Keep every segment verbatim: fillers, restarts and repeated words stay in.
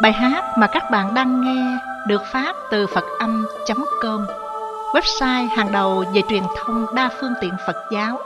Bài hát mà các bạn đang nghe được phát từ phật âm chấm com, website hàng đầu về truyền thông đa phương tiện Phật giáo.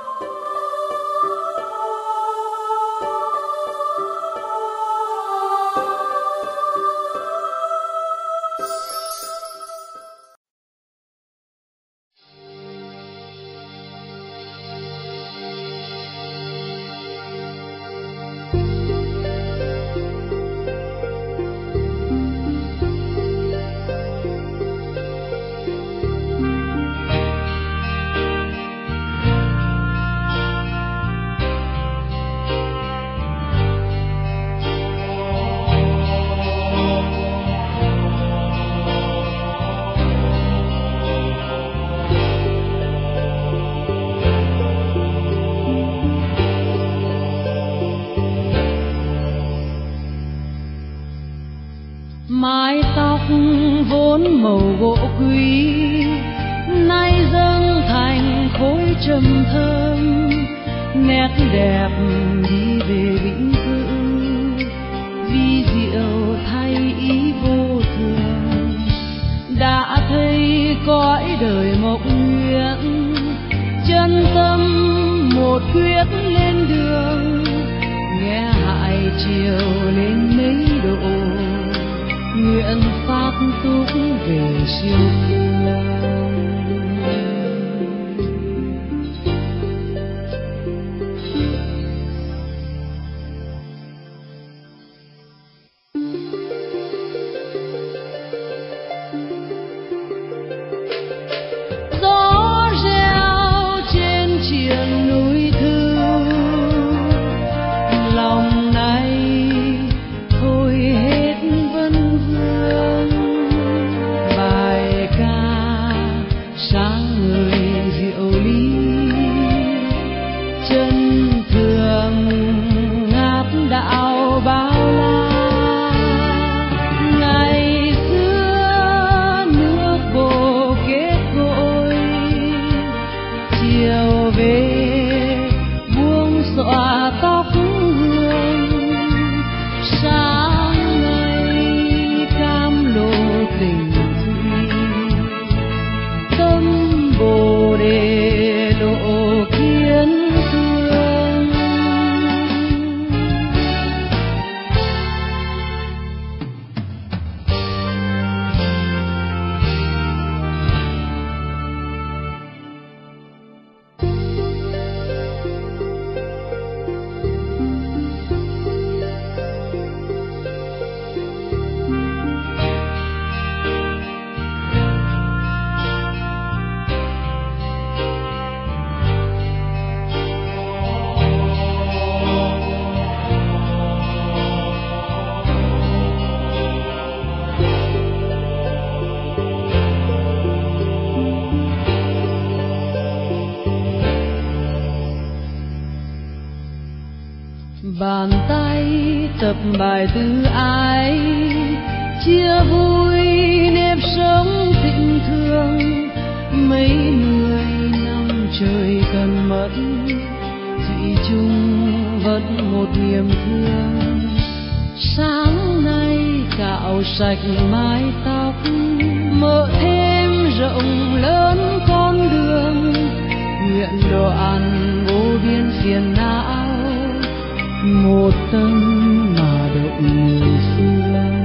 Mái tóc vốn màu gỗ quý nay dâng thành khối trầm thơm, nét đẹp đi về vĩnh cửu, vi diệu thay ý vô thường. Đã thấy cõi đời mộng nguyện, chân tâm một quyết lên đường, nghe hại chiều lên mấy độ, nguyện phát túc về siêu phương. Gió reo trên triền núi Thư, lòng này thôi hết vân vương. Bài ca sáng người diệu lý, chân thường ngát đạo bao la. Ngày xưa nước vô kết cội, chiều về buông xõa tóc hương. Sáng nay cam lộ tình thủy, tâm bồ đề lộ kiến thương. Bàn tay tập bài từ ái, chia vui nếp sống tình thương. Mấy mươi năm trời cần mất, thủy chung vẫn một niềm thương. Sáng nay cạo sạch mái tóc, mở thêm rộng lớn con đường. Nguyện đoạn vô biên phiền não, một tâm mà động mười phương.